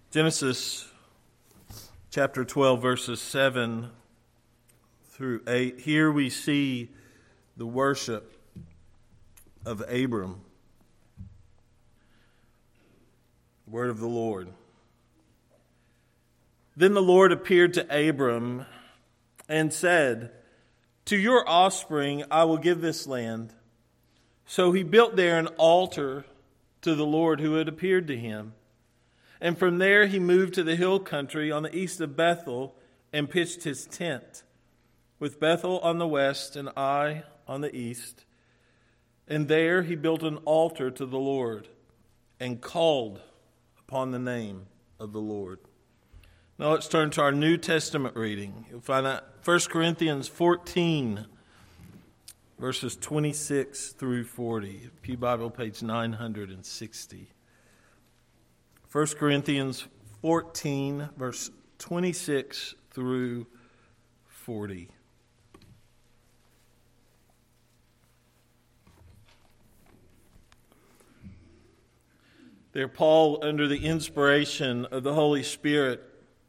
Genesis chapter 12, verses 7 through 8. Here we see the worship of Abram. Word of the Lord. Then the Lord appeared to Abram and said, "To your offspring I will give this land." So he built there an altar to the Lord who had appeared to him. And from there he moved to the hill country on the east of Bethel and pitched his tent, with Bethel on the west and Ai on the east. And there he built an altar to the Lord and called upon the name of the Lord. Now let's turn to our New Testament reading. You'll find that 1 Corinthians 14, verses 26 through 40. Pew Bible, page 960. 1 Corinthians 14, verse 26 through 40. There, Paul, under the inspiration of the Holy Spirit,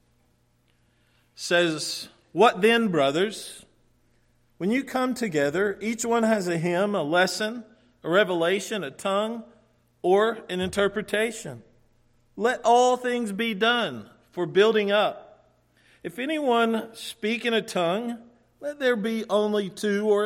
says, "What then, brothers? When you come together, each one has a hymn, a lesson, a revelation, a tongue, or an interpretation. Let all things be done for building up. If anyone speak in a tongue, let there be only two or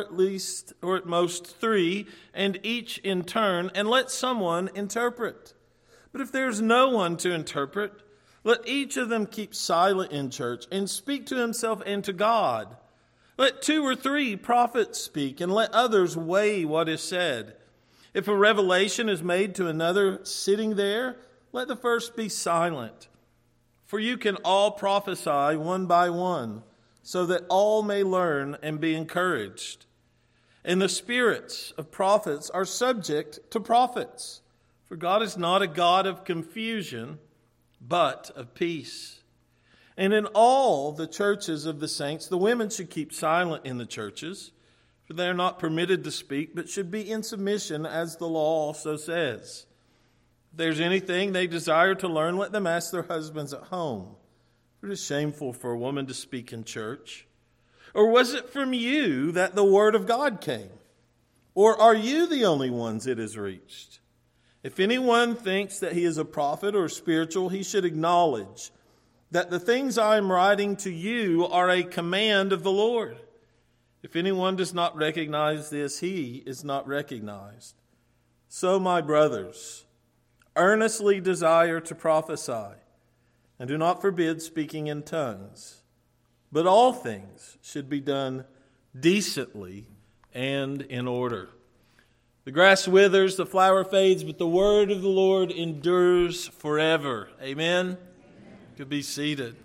at most three, and each in turn, and let someone interpret. But if there is no one to interpret, let each of them keep silent in church and speak to himself and to God. Let 2 or 3 prophets speak, and let others weigh what is said. If a revelation is made to another sitting there, let the first be silent. For you can all prophesy one by one, so that all may learn and be encouraged. And the spirits of prophets are subject to prophets. For God is not a God of confusion, but of peace. And in all the churches of the saints, the women should keep silent in the churches, for they are not permitted to speak, but should be in submission, as the law also says. If there's anything they desire to learn, let them ask their husbands at home. For it is shameful for a woman to speak in church. Or was it from you that the word of God came? Or are you the only ones it has reached? If anyone thinks that he is a prophet or spiritual, he should acknowledge that the things I am writing to you are a command of the Lord. If anyone does not recognize this, he is not recognized. So, my brothers, earnestly desire to prophesy, and do not forbid speaking in tongues. But all things should be done decently and in order. The grass withers, the flower fades, but the word of the Lord endures forever." Amen? Amen. You could be seated.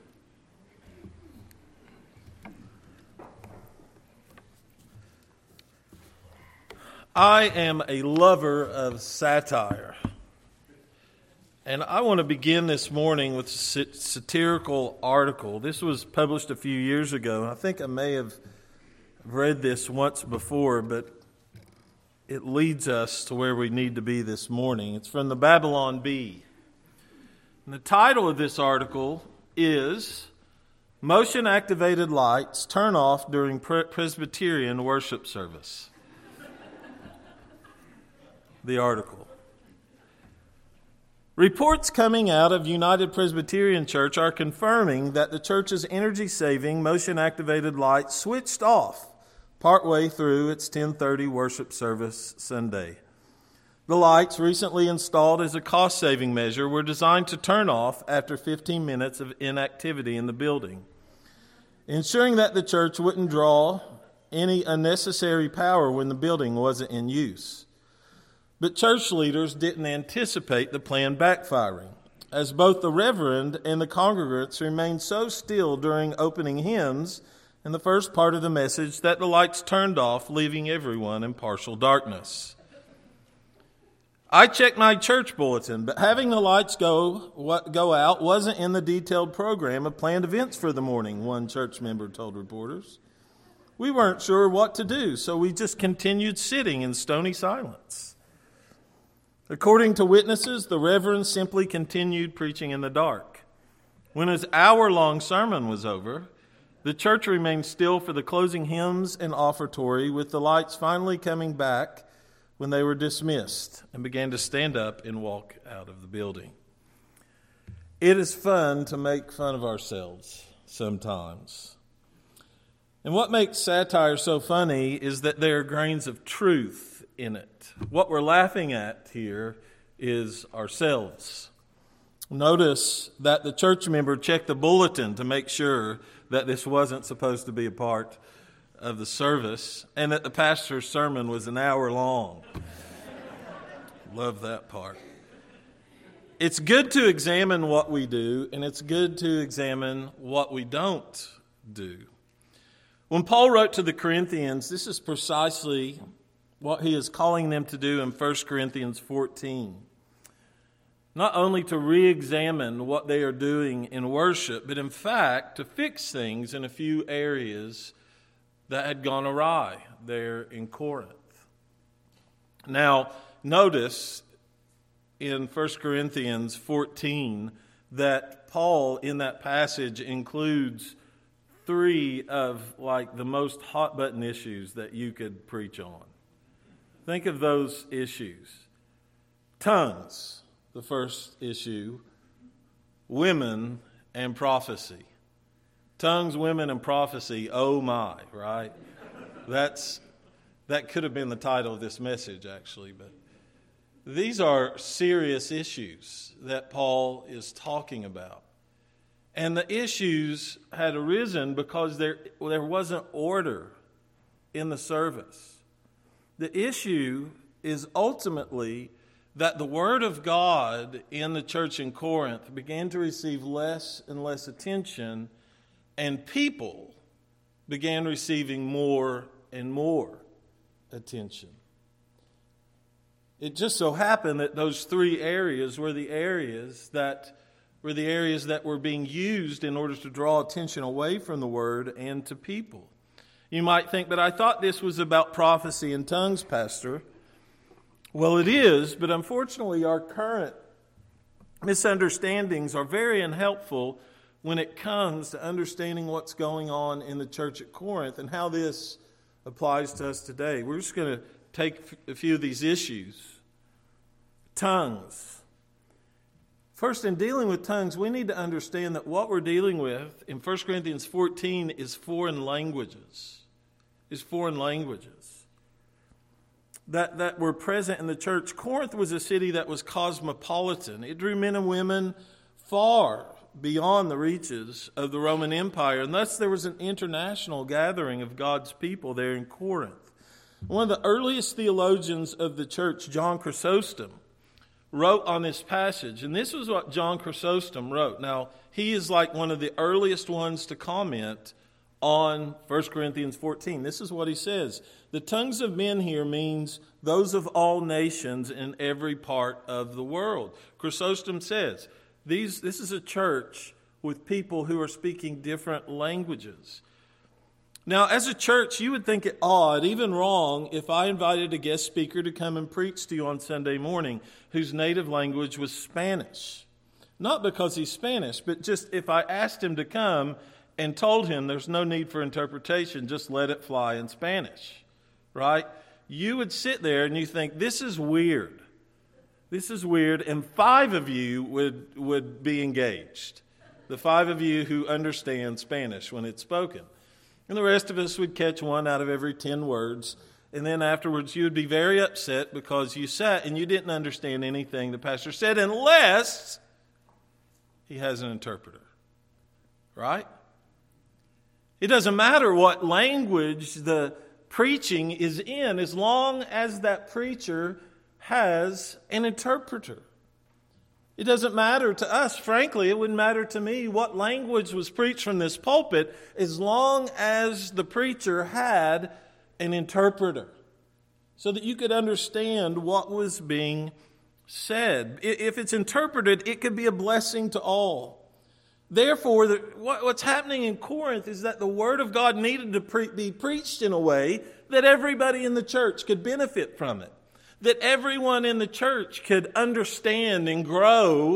I am a lover of satire. And I want to begin this morning with a satirical article. This was published a few years ago. I think I may have read this once before, but it leads us to where we need to be this morning. It's from the Babylon Bee. And the title of this article is "Motion Activated Lights Turn Off During Presbyterian Worship Service." The article. Reports coming out of United Presbyterian Church are confirming that the church's energy-saving motion-activated lights switched off partway through its 10:30 worship service Sunday. The lights, recently installed as a cost-saving measure, were designed to turn off after 15 minutes of inactivity in the building, ensuring that the church wouldn't draw any unnecessary power when the building wasn't in use. But church leaders didn't anticipate the plan backfiring, as both the reverend and the congregants remained so still during opening hymns and the first part of the message that the lights turned off, leaving everyone in partial darkness. I checked my church bulletin, but having the lights go out wasn't in the detailed program of planned events for the morning, one church member told reporters. We weren't sure what to do, so we just continued sitting in stony silence. According to witnesses, the reverend simply continued preaching in the dark. When his hour-long sermon was over, the church remained still for the closing hymns and offertory, with the lights finally coming back when they were dismissed and began to stand up and walk out of the building. It is fun to make fun of ourselves sometimes. And what makes satire so funny is that there are grains of truth in it. What we're laughing at here is ourselves. Notice that the church member checked the bulletin to make sure that this wasn't supposed to be a part of the service and that the pastor's sermon was an hour long. Love that part. It's good to examine what we do, and it's good to examine what we don't do. When Paul wrote to the Corinthians, this is precisely what he is calling them to do in 1 Corinthians 14. Not only to re-examine what they are doing in worship, but in fact to fix things in a few areas that had gone awry there in Corinth. Now, notice in 1 Corinthians 14 that Paul in that passage includes 3 of the most hot button issues that you could preach on. Think of those issues. Tongues. The first issue, women and prophecy. Tongues, women, and prophecy, oh my, right? That could have been the title of this message, actually. But these are serious issues that Paul is talking about. And the issues had arisen because there wasn't order in the service. The issue is ultimately that the Word of God in the church in Corinth began to receive less and less attention, and people began receiving more and more attention. It just so happened that those 3 areas were the areas that were being used in order to draw attention away from the Word and to people. You might think, but I thought this was about prophecy and tongues, Pastor. Well, it is, but unfortunately our current misunderstandings are very unhelpful when it comes to understanding what's going on in the church at Corinth and how this applies to us today. We're just going to take a few of these issues. Tongues. First, in dealing with tongues, we need to understand that what we're dealing with in 1 Corinthians 14 is foreign languages. That were present in the church. Corinth was a city that was cosmopolitan. It drew men and women far beyond the reaches of the Roman Empire, and thus there was an international gathering of God's people there in Corinth. One of the earliest theologians of the church, John Chrysostom, wrote on this passage, and this was what John Chrysostom wrote. Now, he is like one of the earliest ones to comment on 1 Corinthians 14. This is what he says. The tongues of men here means those of all nations in every part of the world. Chrysostom says, this is a church with people who are speaking different languages. Now, as a church, you would think it odd, even wrong, if I invited a guest speaker to come and preach to you on Sunday morning whose native language was Spanish. Not because he's Spanish, but just if I asked him to come and told him there's no need for interpretation, just let it fly in Spanish, right? You would sit there and you think, this is weird. This is weird, and 5 of you would be engaged. The 5 of you who understand Spanish when it's spoken. And the rest of us would catch 1 out of every 10 words, and then afterwards you would be very upset because you sat and you didn't understand anything the pastor said unless he has an interpreter, right? It doesn't matter what language the preaching is in as long as that preacher has an interpreter. It doesn't matter to us, frankly, it wouldn't matter to me what language was preached from this pulpit as long as the preacher had an interpreter so that you could understand what was being said. If it's interpreted, it could be a blessing to all. Therefore, what's happening in Corinth is that the Word of God needed to be preached in a way that everybody in the church could benefit from it. That everyone in the church could understand and grow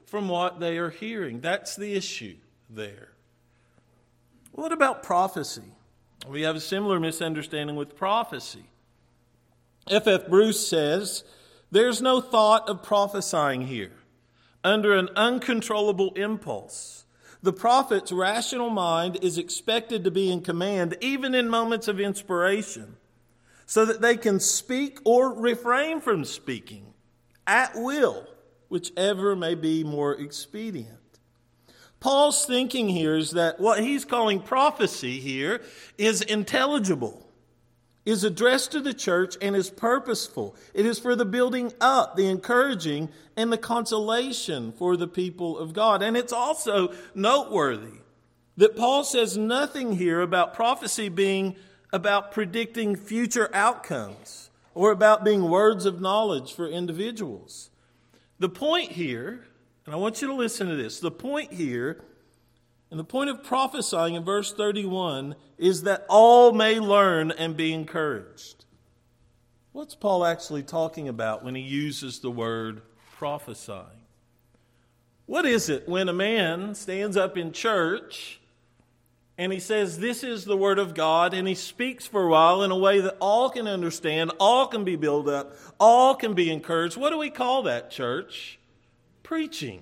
from what they are hearing. That's the issue there. What about prophecy? We have a similar misunderstanding with prophecy. F.F. Bruce says, there's no thought of prophesying here under an uncontrollable impulse. The prophet's rational mind is expected to be in command even in moments of inspiration, so that they can speak or refrain from speaking at will, whichever may be more expedient. Paul's thinking here is that what he's calling prophecy here is intelligible, is addressed to the church, and is purposeful. It is for the building up, the encouraging, and the consolation for the people of God. And it's also noteworthy that Paul says nothing here about prophecy being about predicting future outcomes or about being words of knowledge for individuals. The point here, and I want you to listen to this, the point here, and the point of prophesying in verse 31 is that all may learn and be encouraged. What's Paul actually talking about when he uses the word prophesying? What is it when a man stands up in church and he says, this is the word of God, and he speaks for a while in a way that all can understand, all can be built up, all can be encouraged? What do we call that, church? Preaching.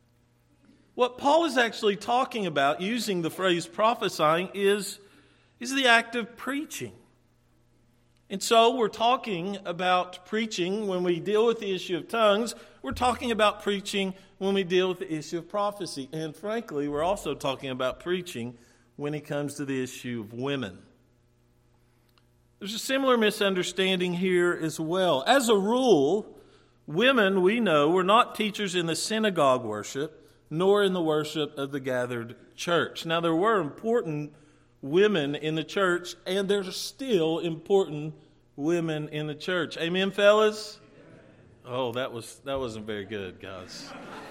What Paul is actually talking about, using the phrase prophesying, is the act of preaching. And so we're talking about preaching when we deal with the issue of tongues. We're talking about preaching when we deal with the issue of prophecy. And frankly, we're also talking about preaching when it comes to the issue of women. There's a similar misunderstanding here as well. As a rule, women, we know, were not teachers in the synagogue worship, nor in the worship of the gathered church. Now, there were important women in the church, and there's still important women in the church. Amen, fellas? Oh, that wasn't very good, guys.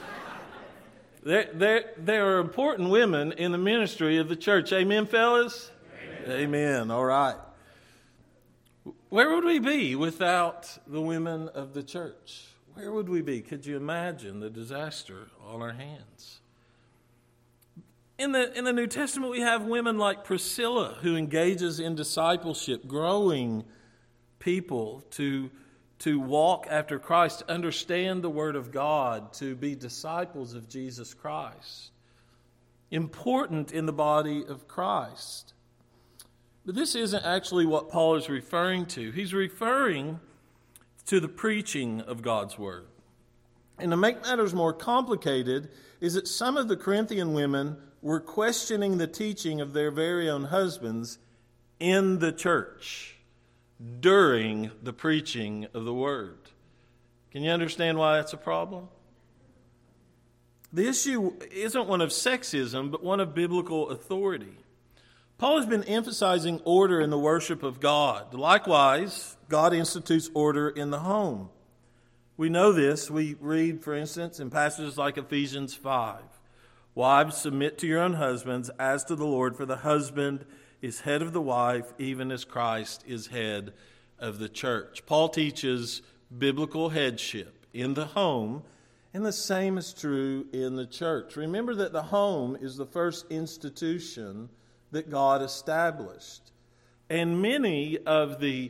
There are important women in the ministry of the church. Amen, fellas? Amen. All right. Where would we be without the women of the church? Where would we be? Could you imagine the disaster on our hands? In the New Testament, we have women like Priscilla, who engages in discipleship, growing people to walk after Christ, to understand the Word of God, to be disciples of Jesus Christ. Important in the body of Christ. But this isn't actually what Paul is referring to. He's referring to the preaching of God's Word. And to make matters more complicated is that some of the Corinthian women were questioning the teaching of their very own husbands in the church during the preaching of the Word. Can you understand why that's a problem? The issue isn't one of sexism, but one of biblical authority. Paul has been emphasizing order in the worship of God. Likewise, God institutes order in the home. We know this. We read, for instance, in passages like Ephesians 5. Wives, submit to your own husbands as to the Lord, for the husband is head of the wife, even as Christ is head of the church. Paul teaches biblical headship in the home, and the same is true in the church. Remember that the home is the first institution that God established. And many of the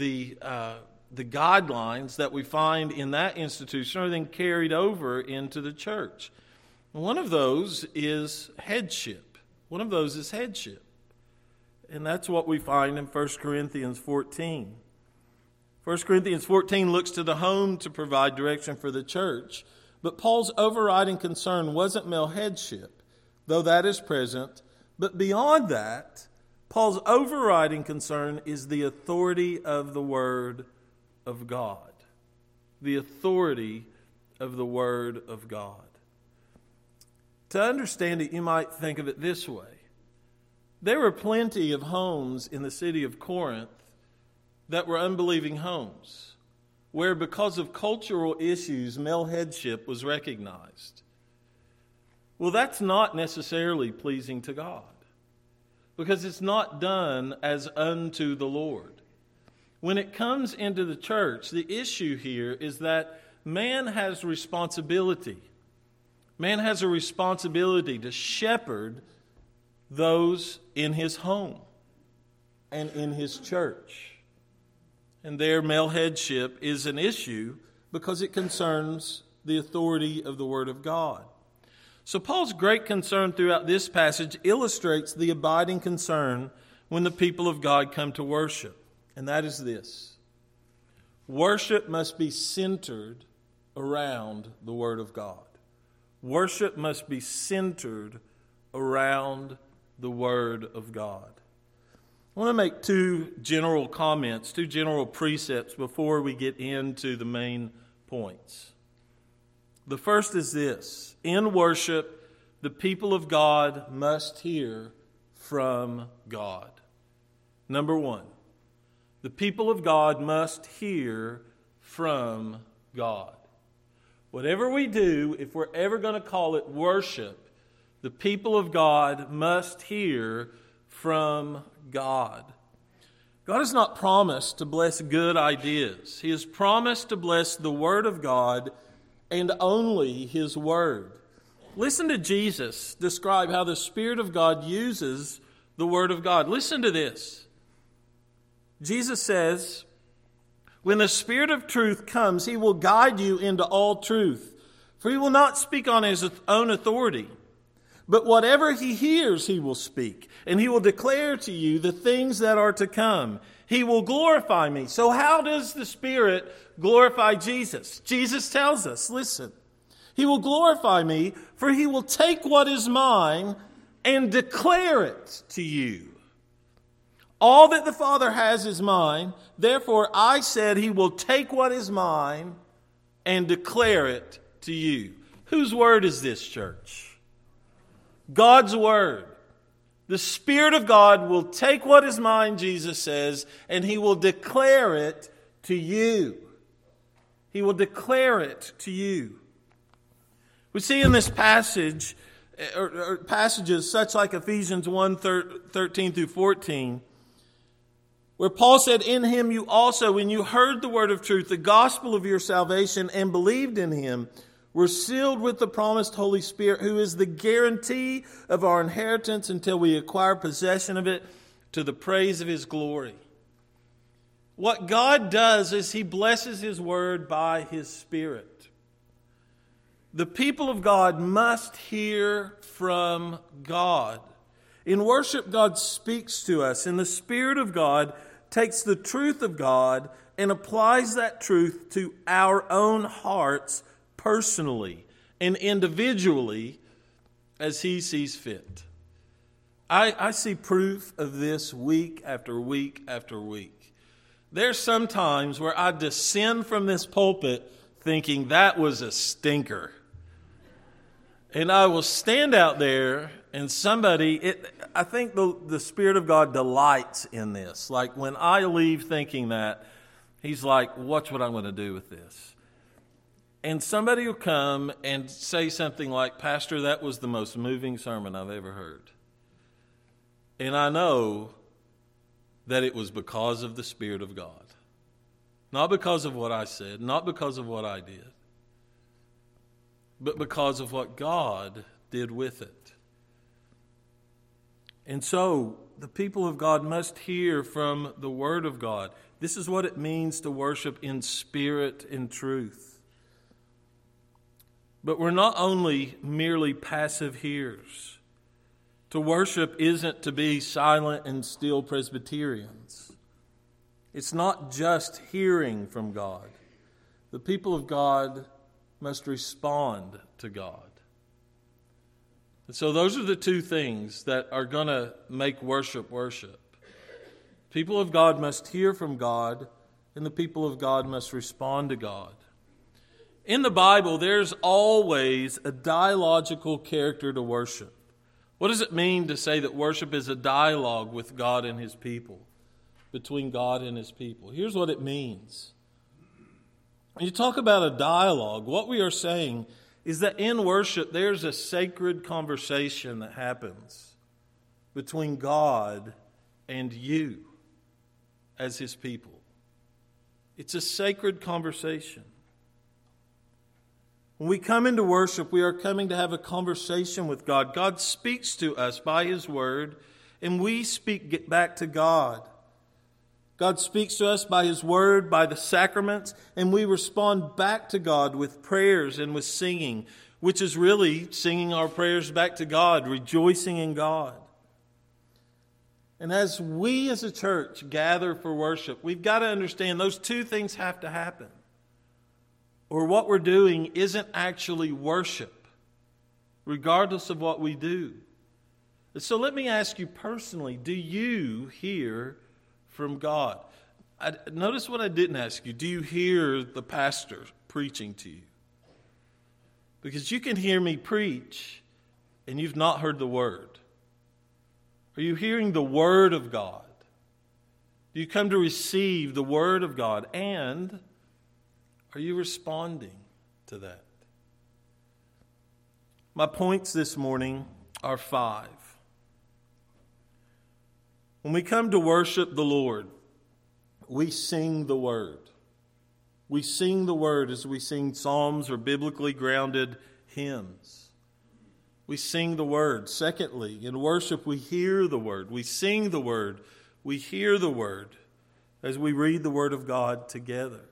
guidelines that we find in that institution are then carried over into the church. One of those is headship. And that's what we find in 1 Corinthians 14. 1 Corinthians 14 looks to the home to provide direction for the church. But Paul's overriding concern wasn't male headship, though that is present. But beyond that, Paul's overriding concern is the authority of the Word of God. The authority of the Word of God. To understand it, you might think of it this way. There were plenty of homes in the city of Corinth that were unbelieving homes, where because of cultural issues, male headship was recognized. Well, that's not necessarily pleasing to God, because it's not done as unto the Lord. When it comes into the church, the issue here is that man has responsibility Man has a responsibility to shepherd those in his home and in his church. And their male headship is an issue because it concerns the authority of the Word of God. So Paul's great concern throughout this passage illustrates the abiding concern when the people of God come to worship. And that is this: worship must be centered around the Word of God. Worship must be centered around the Word of God. I want to make two general comments, two general precepts before we get into the main points. The first is this: in worship, the people of God must hear from God. Number one, the people of God must hear from God. Whatever we do, if we're ever going to call it worship, the people of God must hear from God. God has not promised to bless good ideas. He has promised to bless the Word of God and only His Word. Listen to Jesus describe how the Spirit of God uses the Word of God. Listen to this. Jesus says, "When the Spirit of truth comes, He will guide you into all truth. For He will not speak on His own authority, but whatever He hears, He will speak. And He will declare to you the things that are to come. He will glorify me." So how does the Spirit glorify Jesus? Jesus tells us, listen, "He will glorify me, for He will take what is mine and declare it to you. All that the Father has is mine. Therefore, I said He will take what is mine and declare it to you." Whose word is this, church? God's word. The Spirit of God will take what is mine, Jesus says, and He will declare it to you. He will declare it to you. We see in this passage, or passages such like Ephesians 1:13 through 14, where Paul said, "In Him you also, when you heard the word of truth, the gospel of your salvation, and believed in Him, were sealed with the promised Holy Spirit, who is the guarantee of our inheritance until we acquire possession of it to the praise of His glory." What God does is He blesses His word by His Spirit. The people of God must hear from God. In worship, God speaks to us, and the Spirit of God takes the truth of God and applies that truth to our own hearts personally and individually as He sees fit. I see proof of this week after week after week. There's some times where I descend from this pulpit thinking that was a stinker. And I will stand out there and I think the Spirit of God delights in this. Like when I leave thinking that, He's like, "Watch what I'm going to do with this." And somebody will come and say something like, "Pastor, that was the most moving sermon I've ever heard." And I know that it was because of the Spirit of God. Not because of what I said, not because of what I did, but because of what God did with it. And so, the people of God must hear from the Word of God. This is what it means to worship in spirit and truth. But we're not only merely passive hearers. To worship isn't to be silent and still Presbyterians. It's not just hearing from God. The people of God must respond to God. And so those are the two things that are going to make worship worship. People of God must hear from God, and the people of God must respond to God. In the Bible, there's always a dialogical character to worship. What does it mean to say that worship is a dialogue with God and His people, between God and His people? Here's what it means. When you talk about a dialogue, what we are saying is that in worship there's a sacred conversation that happens between God and you as His people. It's a sacred conversation. When we come into worship, we are coming to have a conversation with God. God speaks to us by His Word, and we speak back to God. God speaks to us by His Word, by the sacraments, and we respond back to God with prayers and with singing, which is really singing our prayers back to God, rejoicing in God. And as we as a church gather for worship, we've got to understand those two things have to happen, or what we're doing isn't actually worship, regardless of what we do. So let me ask you personally, do you hear from God? Notice what I didn't ask you. Do you hear the pastor preaching to you? Because you can hear me preach and you've not heard the Word. Are you hearing the Word of God? Do you come to receive the Word of God? And are you responding to that? My points this morning are 5. When we come to worship the Lord, we sing the Word. We sing the Word as we sing psalms or biblically grounded hymns. We sing the Word. Secondly, in worship we hear the Word. We sing the Word. We hear the Word as we read the Word of God together.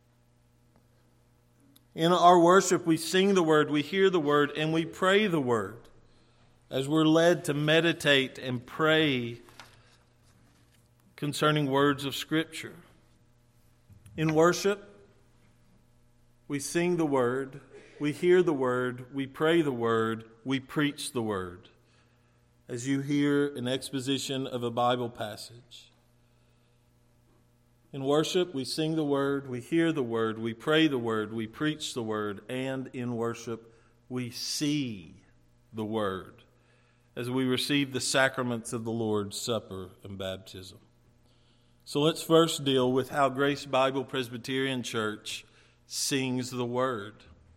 In our worship we sing the Word, we hear the Word, and we pray the Word as we're led to meditate and pray concerning words of Scripture. In worship, we sing the Word, we hear the Word, we pray the Word, we preach the Word, as you hear an exposition of a Bible passage. In worship, we sing the Word, we hear the Word, we pray the Word, we preach the Word, and in worship, we see the Word as we receive the sacraments of the Lord's Supper and baptism. So let's first deal with how Grace Bible Presbyterian Church sings the Word.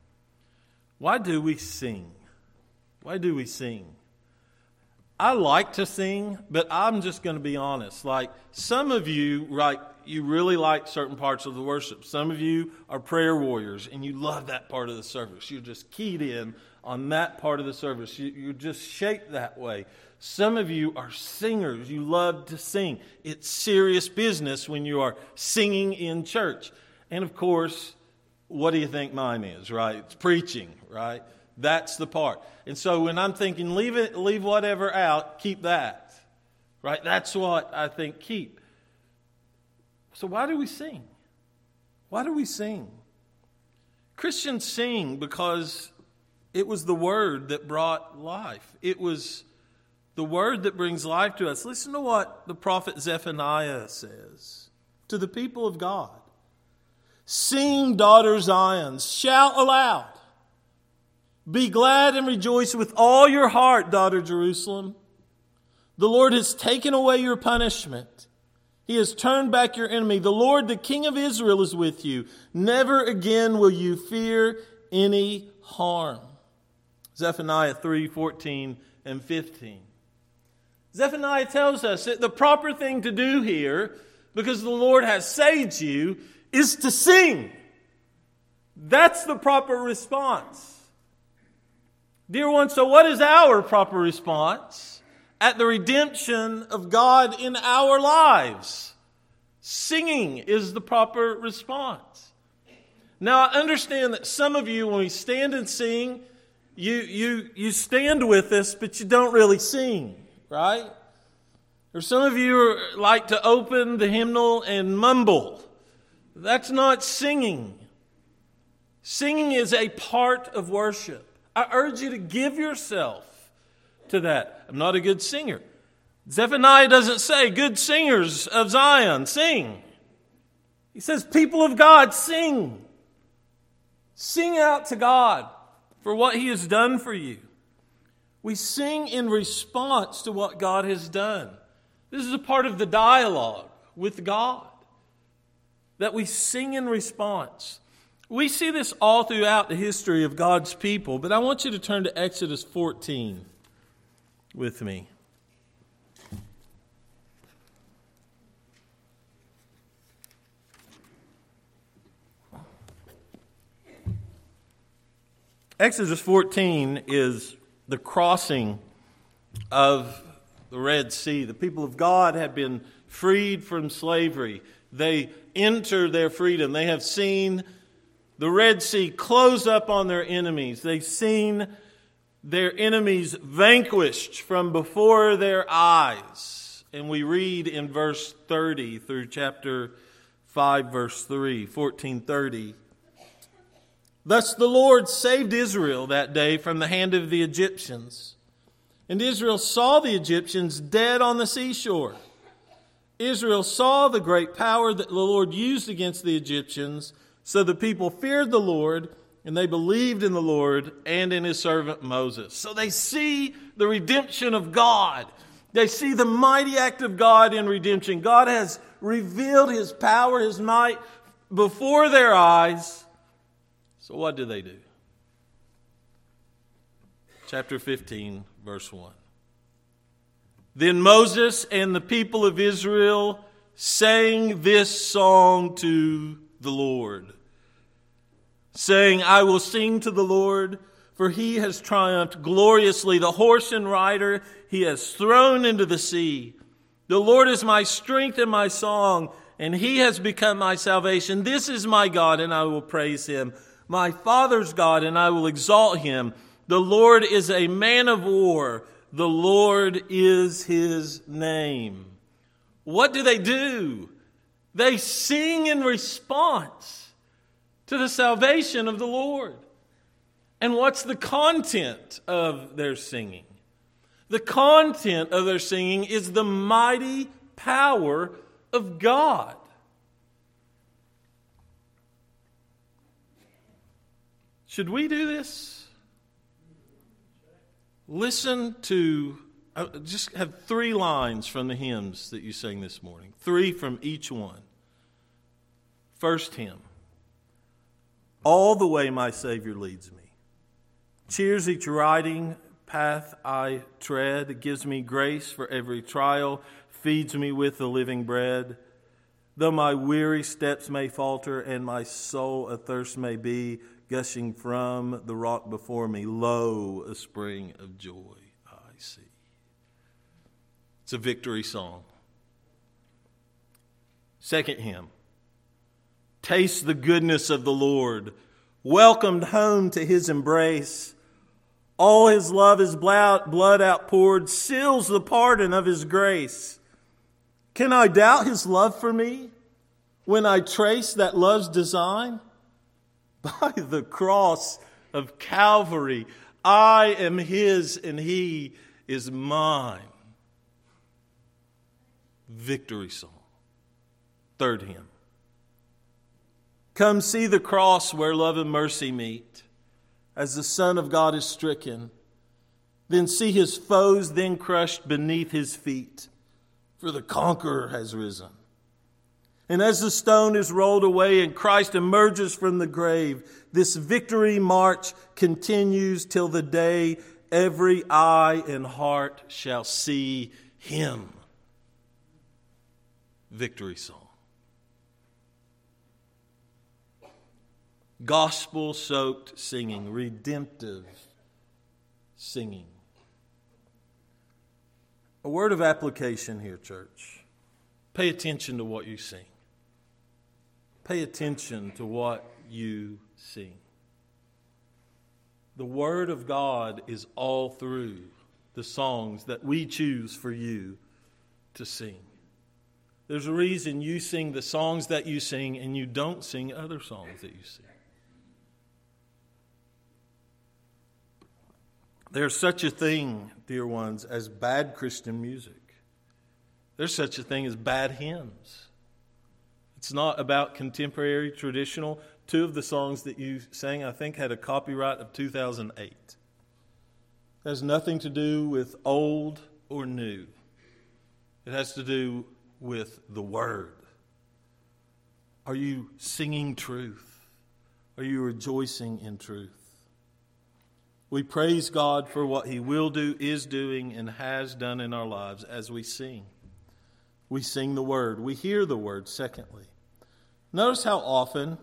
Why do we sing? Why do we sing? I like to sing, but I'm just going to be honest. Like some of you, right, you really like certain parts of the worship. Some of you are prayer warriors and you love that part of the service. You're just keyed in on that part of the service. You're just shaped that way. Some of you are singers. You love to sing. It's serious business when you are singing in church. And of course, what do you think mine is, right? It's preaching, right? That's the part. And so when I'm thinking, leave whatever out, keep that, right? That's what I think keep. So why do we sing? Why do we sing? Christians sing because it was the Word that brought life. It was the Word that brings life to us. Listen to what the prophet Zephaniah says to the people of God. Sing, daughter Zion, shout aloud. Be glad and rejoice with all your heart, daughter Jerusalem. The Lord has taken away your punishment. He has turned back your enemy. The Lord, the King of Israel, is with you. Never again will you fear any harm. Zephaniah 3:14 and 15. Zephaniah tells us that the proper thing to do here, because the Lord has saved you, is to sing. That's the proper response. Dear ones, so what is our proper response at the redemption of God in our lives? Singing is the proper response. Now, I understand that some of you, when we stand and sing, you stand with us, but you don't really sing, right? Or some of you like to open the hymnal and mumble. That's not singing. Singing is a part of worship. I urge you to give yourself to that. I'm not a good singer. Zephaniah doesn't say, good singers of Zion, sing. He says, people of God, sing. Sing out to God for what He has done for you. We sing in response to what God has done. This is a part of the dialogue with God, that we sing in response. We see this all throughout the history of God's people, but I want you to turn to Exodus 14 with me. Exodus 14 is the crossing of the Red Sea. The people of God have been freed from slavery. They enter their freedom. They have seen the Red Sea close up on their enemies. They've seen their enemies vanquished from before their eyes. And we read in verse 30 through chapter 5, verse 3, 14:30. Thus the Lord saved Israel that day from the hand of the Egyptians. And Israel saw the Egyptians dead on the seashore. Israel saw the great power that the Lord used against the Egyptians. So the people feared the Lord, and they believed in the Lord and in his servant Moses. So they see the redemption of God. They see the mighty act of God in redemption. God has revealed his power, his might before their eyes. So what do? Chapter 15, verse 1. Then Moses and the people of Israel sang this song to the Lord, saying, I will sing to the Lord, for he has triumphed gloriously. The horse and rider he has thrown into the sea. The Lord is my strength and my song, and he has become my salvation. This is my God, and I will praise him. My father's God, and I will exalt him. The Lord is a man of war. The Lord is his name. What do? They sing in response to the salvation of the Lord. And what's the content of their singing? The content of their singing is the mighty power of God. Should we do this? Listen to, just have 3 lines from the hymns that you sang this morning. 3 from each one. First hymn. All the way my Savior leads me. Cheers each riding path I tread. Gives me grace for every trial. Feeds me with the living bread. Though my weary steps may falter and my soul athirst may be, gushing from the rock before me, lo, a spring of joy I see. It's a victory song. Second hymn. Taste the goodness of the Lord, welcomed home to his embrace. All his love, his blood outpoured, seals the pardon of his grace. Can I doubt his love for me when I trace that love's design? By the cross of Calvary, I am his and he is mine. Victory song. Third hymn. Come see the cross where love and mercy meet, as the Son of God is stricken. Then see his foes then crushed beneath his feet, for the conqueror has risen. And as the stone is rolled away and Christ emerges from the grave, this victory march continues till the day every eye and heart shall see him. Victory song. Gospel-soaked singing, redemptive singing. A word of application here, church. Pay attention to what you sing. Pay attention to what you sing. The Word of God is all through the songs that we choose for you to sing. There's a reason you sing the songs that you sing and you don't sing other songs that you sing. There's such a thing, dear ones, as bad Christian music. There's such a thing as bad hymns. It's not about contemporary, traditional. 2 of the songs that you sang, I think, had a copyright of 2008. It has nothing to do with old or new. It has to do with the Word. Are you singing truth? Are you rejoicing in truth? We praise God for what he will do, is doing, and has done in our lives as we sing. We sing the Word. We hear the Word, secondly. Notice how often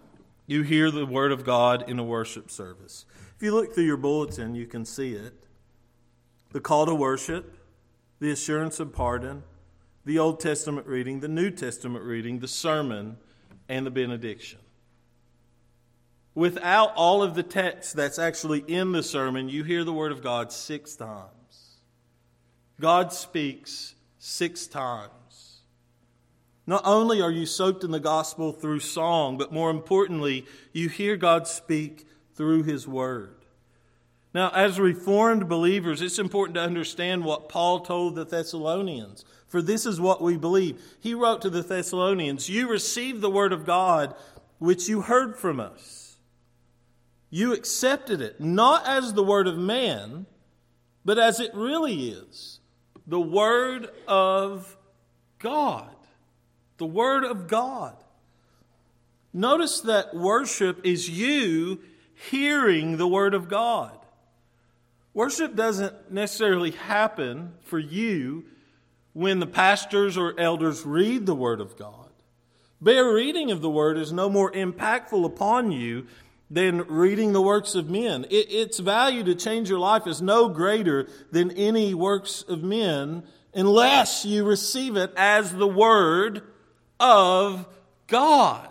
You hear the Word of God in a worship service. If you look through your bulletin, you can see it. The call to worship, the assurance of pardon, the Old Testament reading, the New Testament reading, the sermon, and the benediction. Without all of the text that's actually in the sermon, you hear the Word of God 6 times. God speaks 6 times. Not only are you soaked in the gospel through song, but more importantly, you hear God speak through His Word. Now, as Reformed believers, it's important to understand what Paul told the Thessalonians. For this is what we believe. He wrote to the Thessalonians, "You received the Word of God, which you heard from us. You accepted it, not as the word of man, but as it really is, the Word of God." The Word of God. Notice that worship is you hearing the Word of God. Worship doesn't necessarily happen for you when the pastors or elders read the Word of God. Bare reading of the Word is no more impactful upon you than reading the works of men. Its value to change your life is no greater than any works of men unless you receive it as the Word of God.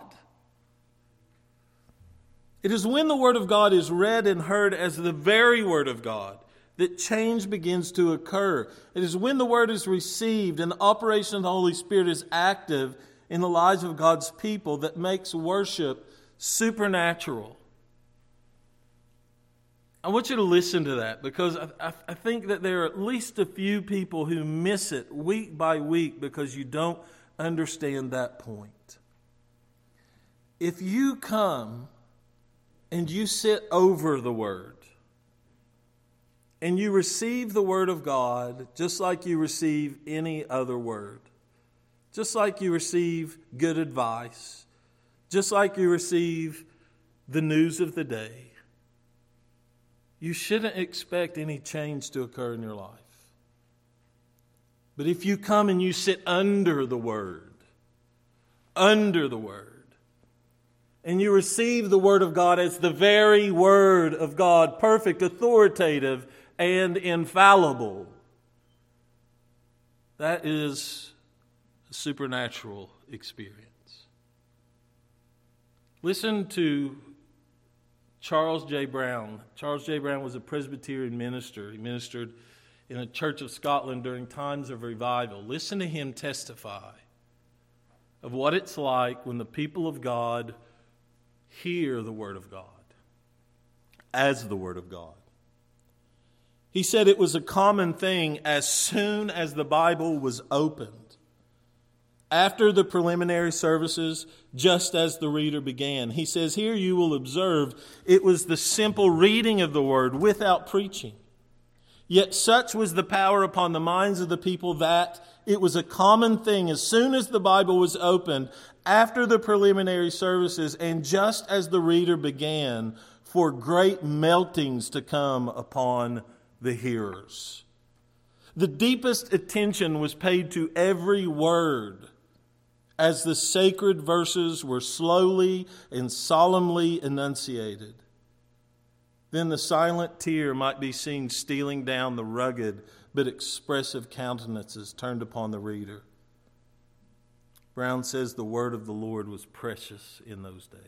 It is when the Word of God is read and heard as the very Word of God that change begins to occur. It is when the Word is received and the operation of the Holy Spirit is active in the lives of God's people that makes worship supernatural. I want you to listen to that because I think that there are at least a few people who miss it week by week because you don't understand that point. If you come and you sit over the Word and you receive the Word of God just like you receive any other word, just like you receive good advice, just like you receive the news of the day, you shouldn't expect any change to occur in your life. But if you come and you sit under the Word, and you receive the Word of God as the very Word of God, perfect, authoritative, and infallible, that is a supernatural experience. Listen to Charles J. Brown. Charles J. Brown was a Presbyterian minister. He ministered in a church of Scotland during times of revival. Listen to him testify of what it's like when the people of God hear the Word of God as the Word of God. He said it was a common thing as soon as the Bible was opened, after the preliminary services, just as the reader began. He says, here you will observe it was the simple reading of the Word without preaching. Yet such was the power upon the minds of the people that it was a common thing as soon as the Bible was opened, after the preliminary services, and just as the reader began, for great meltings to come upon the hearers. The deepest attention was paid to every word as the sacred verses were slowly and solemnly enunciated. Then the silent tear might be seen stealing down the rugged but expressive countenances turned upon the reader. Brown says the word of the Lord was precious in those days.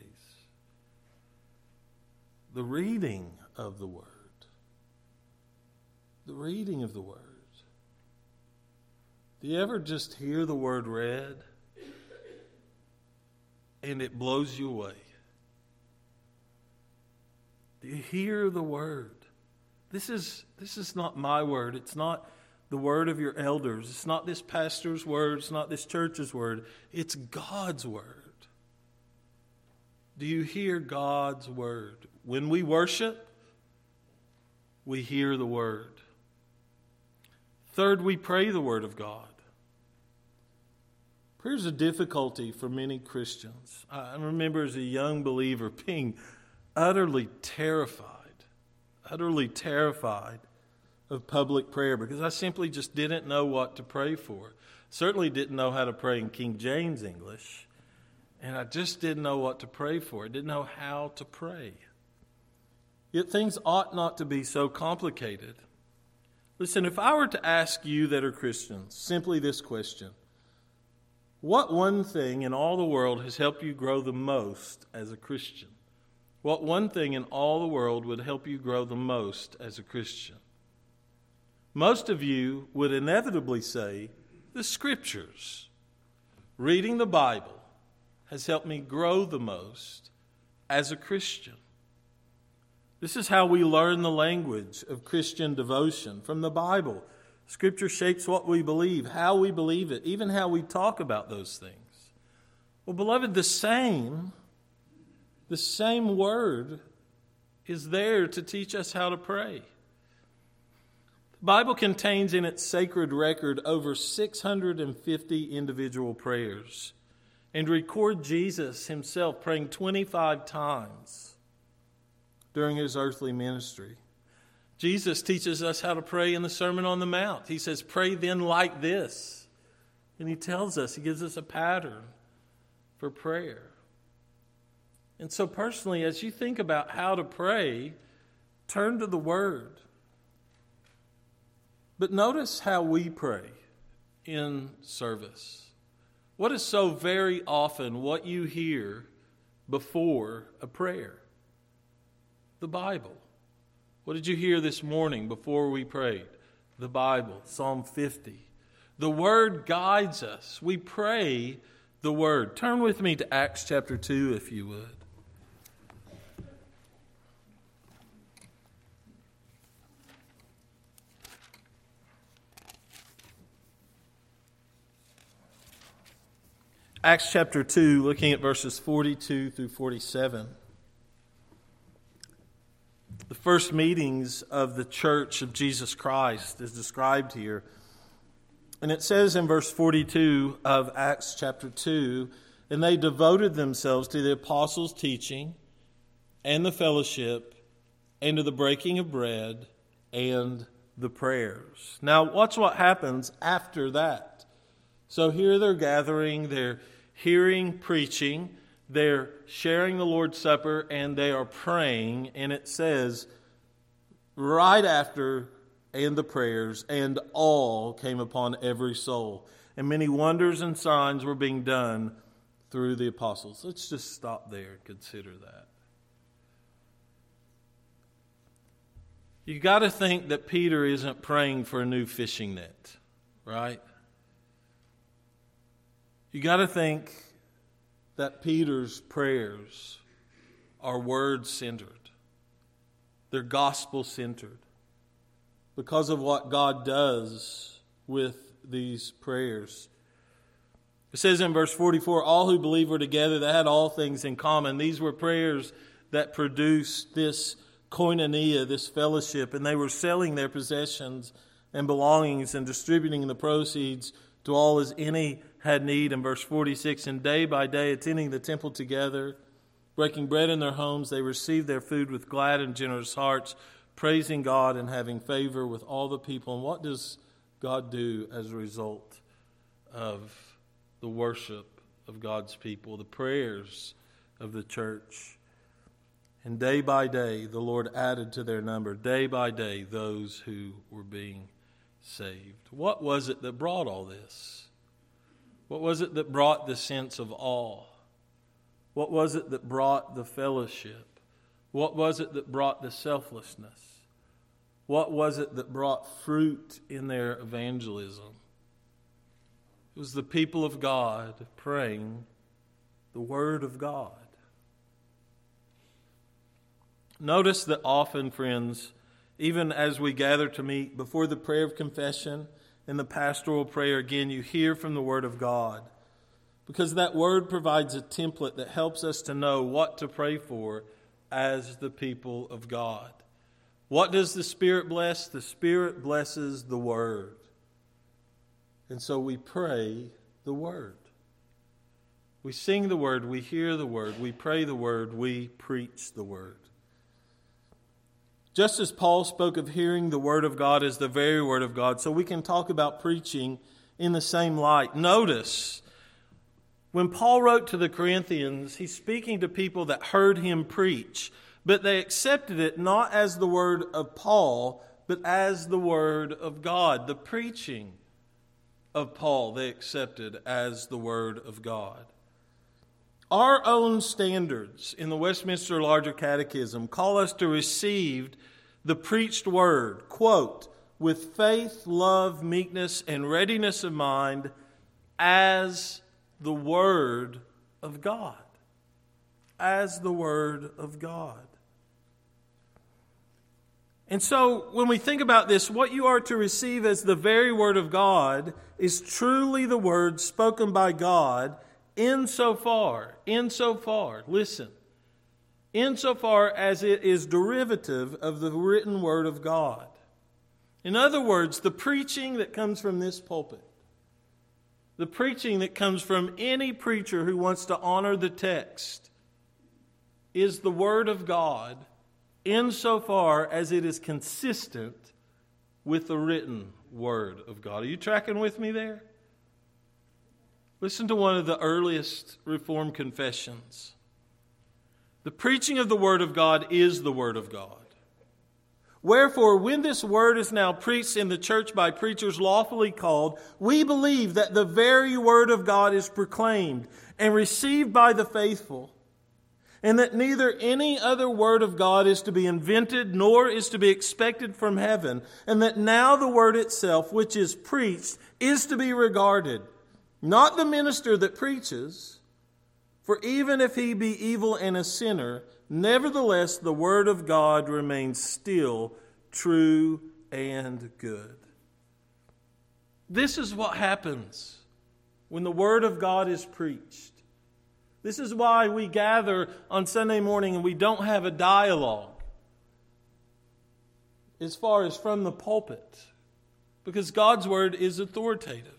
The reading of the Word. The reading of the Word. Do you ever just hear the Word read and it blows you away? Do you hear the Word? This is not my word. It's not the word of your elders. It's not this pastor's word. It's not this church's word. It's God's word. Do you hear God's word? When we worship, we hear the word. Third, we pray the word of God. Prayer's a difficulty for many Christians. I remember as a young believer being utterly terrified of public prayer because I simply just didn't know what to pray for. Certainly didn't know how to pray in King James English. and I just didn't know what to pray for. I didn't know how to pray. Yet things ought not to be so complicated. Listen, if I were to ask you that are Christians simply this question, what one thing in all the world has helped you grow the most as a Christian? What one thing in all the world would help you grow the most as a Christian? Most of you would inevitably say, the Scriptures. Reading the Bible has helped me grow the most as a Christian. This is how we learn the language of Christian devotion from the Bible. Scripture shapes what we believe, how we believe it, even how we talk about those things. Well, beloved, the same word is there to teach us how to pray. The Bible contains in its sacred record over 650 individual prayers and record Jesus himself praying 25 times during his earthly ministry. Jesus teaches us how to pray in the Sermon on the Mount. He says, pray then like this. And he tells us, he gives us a pattern for prayer. And so personally, as you think about how to pray, turn to the Word. But notice how we pray in service. What is so very often what you hear before a prayer? The Bible. What did you hear this morning before we prayed? The Bible, Psalm 50. The Word guides us. We pray the Word. Turn with me to Acts chapter 2, if you would. Acts chapter 2, looking at verses 42 through 47. The first meetings of the Church of Jesus Christ is described here. And it says in verse 42 of Acts chapter 2, and they devoted themselves to the apostles' teaching and the fellowship and to the breaking of bread and the prayers. Now, watch what happens after that. So here they're gathering, they're hearing preaching, they're sharing the Lord's Supper, and they are praying. And it says, right after, and the prayers, and all came upon every soul. And many wonders and signs were being done through the apostles. Let's just stop there and consider that. You got to think that Peter isn't praying for a new fishing net, right? You got to think that Peter's prayers are word-centered. They're gospel-centered because of what God does with these prayers. It says in verse 44, all who believed were together, they had all things in common. These were prayers that produced this koinonia, this fellowship, and they were selling their possessions and belongings and distributing the proceeds to all as any had need. In verse 46, and day by day attending the temple together, breaking bread in their homes, they received their food with glad and generous hearts, praising God and having favor with all the people. And what does God do as a result of the worship of God's people, the prayers of the church? And day by day, the Lord added to their number, day by day, those who were being saved. What was it that brought all this? What was it that brought the sense of awe? What was it that brought the fellowship? What was it that brought the selflessness? What was it that brought fruit in their evangelism? It was the people of God praying the Word of God. Notice that often, friends, even as we gather to meet before the prayer of confession and the pastoral prayer, again, you hear from the Word of God. Because that Word provides a template that helps us to know what to pray for as the people of God. What does the Spirit bless? The Spirit blesses the Word. And so we pray the Word. We sing the Word, we hear the Word, we pray the Word, we preach the Word. Just as Paul spoke of hearing the Word of God as the very Word of God, so we can talk about preaching in the same light. Notice When Paul wrote to the Corinthians, he's speaking to people that heard him preach, but they accepted it not as the word of Paul, but as the word of God. The preaching of Paul they accepted as the word of God. Our own standards in the Westminster Larger Catechism call us to receive the preached word, quote, with faith, love, meekness, and readiness of mind as the Word of God. As the Word of God. And so when we think about this, what you are to receive as the very Word of God is truly the Word spoken by God insofar, listen, insofar as it is derivative of the written Word of God. In other words, the preaching that comes from this pulpit, the preaching that comes from any preacher who wants to honor the text, is the Word of God insofar as it is consistent with the written Word of God. Are you tracking with me there? Listen to one of the earliest Reformed confessions. The preaching of the Word of God is the Word of God. Wherefore, when this word is now preached in the church by preachers lawfully called, we believe that the very Word of God is proclaimed and received by the faithful, and that neither any other Word of God is to be invented, nor is to be expected from heaven, and that now the Word itself, which is preached, is to be regarded, not the minister that preaches, for even if he be evil and a sinner, nevertheless, the Word of God remains still true and good. This is what happens when the Word of God is preached. This is why we gather on Sunday morning and we don't have a dialogue as far as from the pulpit, because God's Word is authoritative.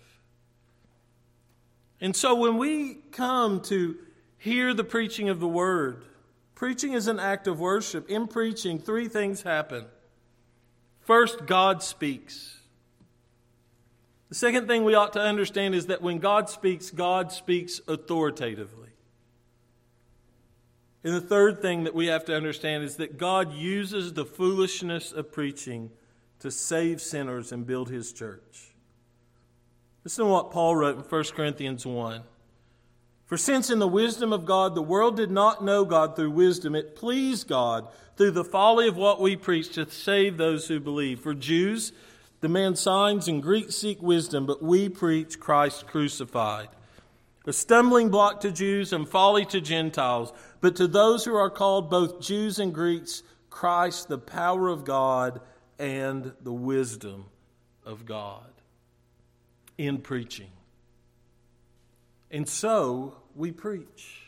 And so when we come to hear the preaching of the Word, preaching is an act of worship. In preaching, three things happen. First, God speaks. The second thing we ought to understand is that when God speaks authoritatively. And the third thing that we have to understand is that God uses the foolishness of preaching to save sinners and build His church. Listen to what Paul wrote in 1 Corinthians 1. For since in the wisdom of God the world did not know God through wisdom, it pleased God through the folly of what we preach to save those who believe. For Jews demand signs and Greeks seek wisdom, but we preach Christ crucified. A stumbling block to Jews and folly to Gentiles, but to those who are called both Jews and Greeks, Christ the power of God and the wisdom of God. In preaching. And so we preach.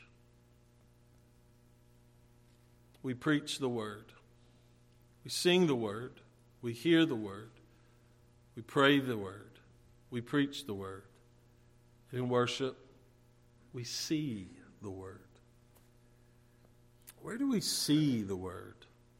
We preach the Word. We sing the Word. We hear the Word. We pray the Word. We preach the Word. In worship, we see the Word. Where do we see the Word?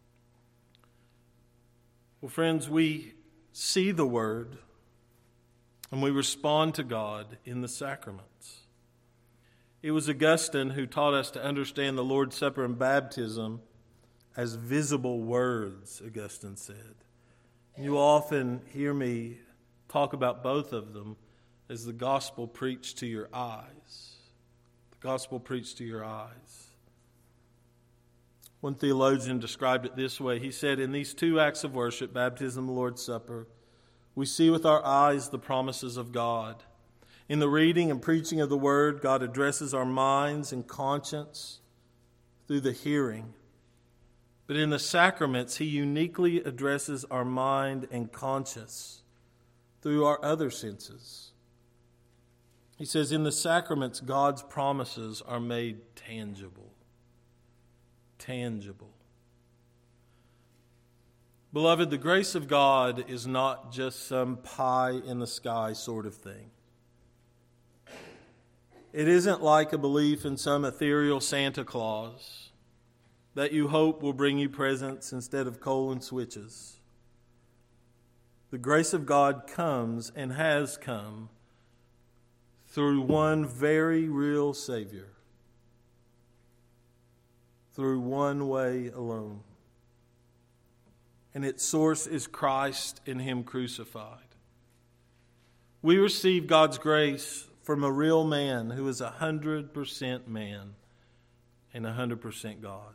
Well, friends, we see the Word and we respond to God in the sacraments. It was Augustine who taught us to understand the Lord's Supper and baptism as visible words, Augustine said. You often hear me talk about both of them as the gospel preached to your eyes. The gospel preached to your eyes. One theologian described it this way. He said, in these two acts of worship, baptism and the Lord's Supper, we see with our eyes the promises of God. In the reading and preaching of the Word, God addresses our minds and conscience through the hearing. But in the sacraments, He uniquely addresses our mind and conscience through our other senses. He says, in the sacraments, God's promises are made tangible. Tangible. Beloved, the grace of God is not just some pie in the sky sort of thing. It isn't like a belief in some ethereal Santa Claus that you hope will bring you presents instead of coal and switches. The grace of God comes and has come through one very real Savior, through one way alone. And its source is Christ and Him crucified. We receive God's grace from a real man who is 100% man and 100% God.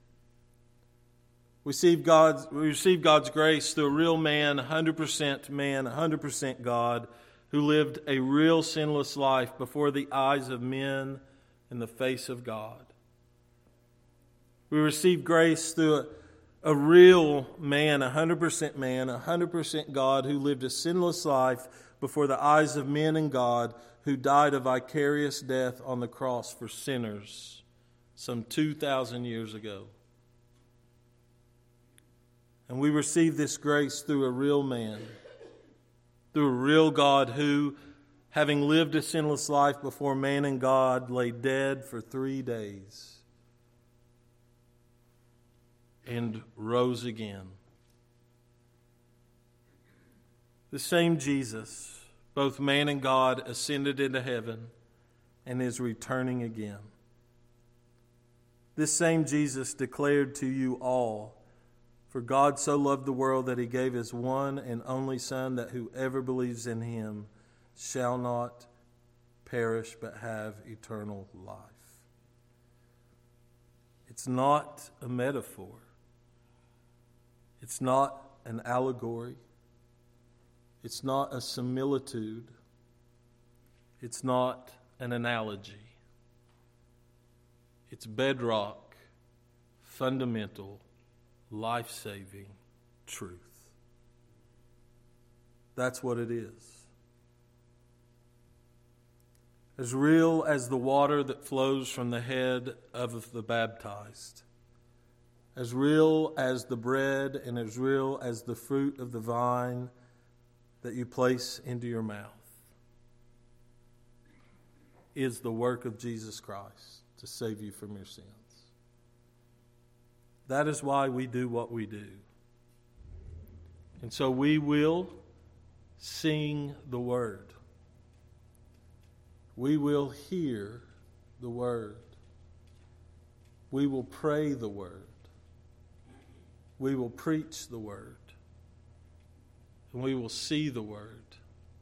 We receive God's grace through a real man, 100% God, who lived a real sinless life before the eyes of men in the face of God. We receive grace through a real man, 100% God, who lived a sinless life before the eyes of men and God, who died a vicarious death on the cross for sinners some 2,000 years ago. And we receive this grace through a real man, through a real God who, having lived a sinless life before man and God, lay dead for 3 days and rose again. The same Jesus, both man and God, ascended into heaven and is returning again. This same Jesus declared to you all, "For God so loved the world that He gave His one and only Son, that whoever believes in Him shall not perish but have eternal life." It's not a metaphor. It's not an allegory. It's not a similitude. It's not an analogy. It's bedrock, fundamental, life-saving truth. That's what it is. As real as the water that flows from the head of the baptized, as real as the bread and as real as the fruit of the vine that you place into your mouth, is the work of Jesus Christ to save you from your sins. That is why we do what we do. And so we will sing the Word. We will hear the Word. We will pray the Word. We will preach the Word. And we will see the Word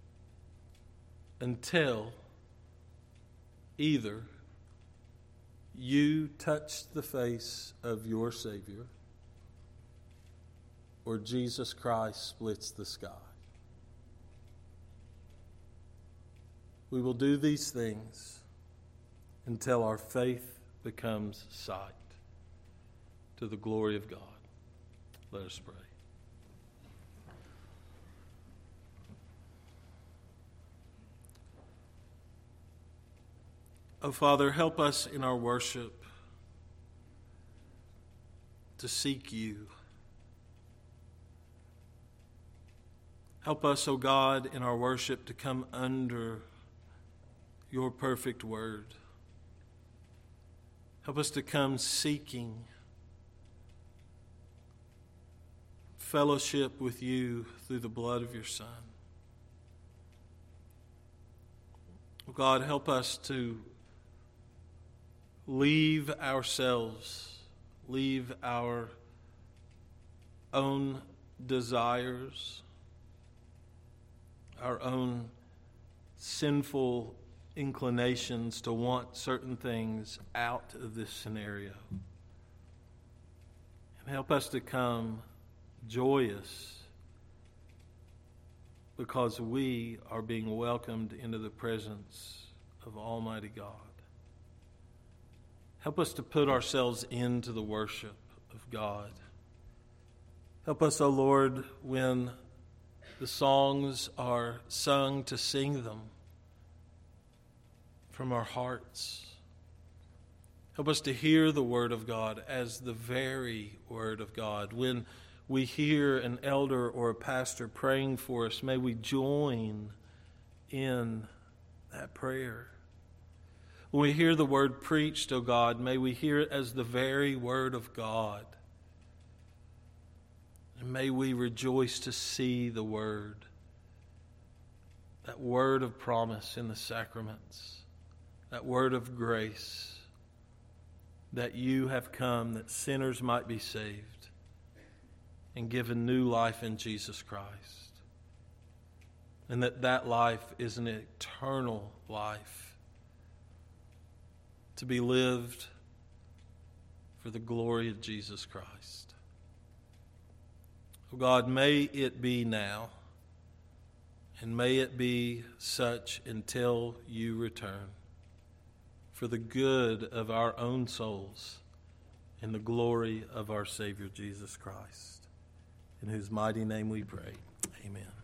until either you touch the face of your Savior or Jesus Christ splits the sky. We will do these things until our faith becomes sight to the glory of God. Let us pray. Oh, Father, help us in our worship to seek you. Help us, O God, in our worship to come under your perfect word. Help us to come seeking fellowship with you through the blood of your Son. Oh God, help us to leave ourselves, leave our own desires, our own sinful inclinations to want certain things out of this scenario. And help us to come joyous because we are being welcomed into the presence of Almighty God. Help us to put ourselves into the worship of God. Help us, O Lord, when the songs are sung, to sing them from our hearts. Help us to hear the Word of God as the very Word of God. When we hear an elder or a pastor praying for us, may we join in that prayer. When we hear the Word preached, O God, may we hear it as the very Word of God. And may we rejoice to see the Word, that word of promise in the sacraments, that word of grace, that you have come that sinners might be saved and given new life in Jesus Christ. And that life is an eternal life to be lived for the glory of Jesus Christ. Oh God, may it be now, and may it be such until you return, for the good of our own souls and the glory of our Savior Jesus Christ, in whose mighty name we pray. Amen.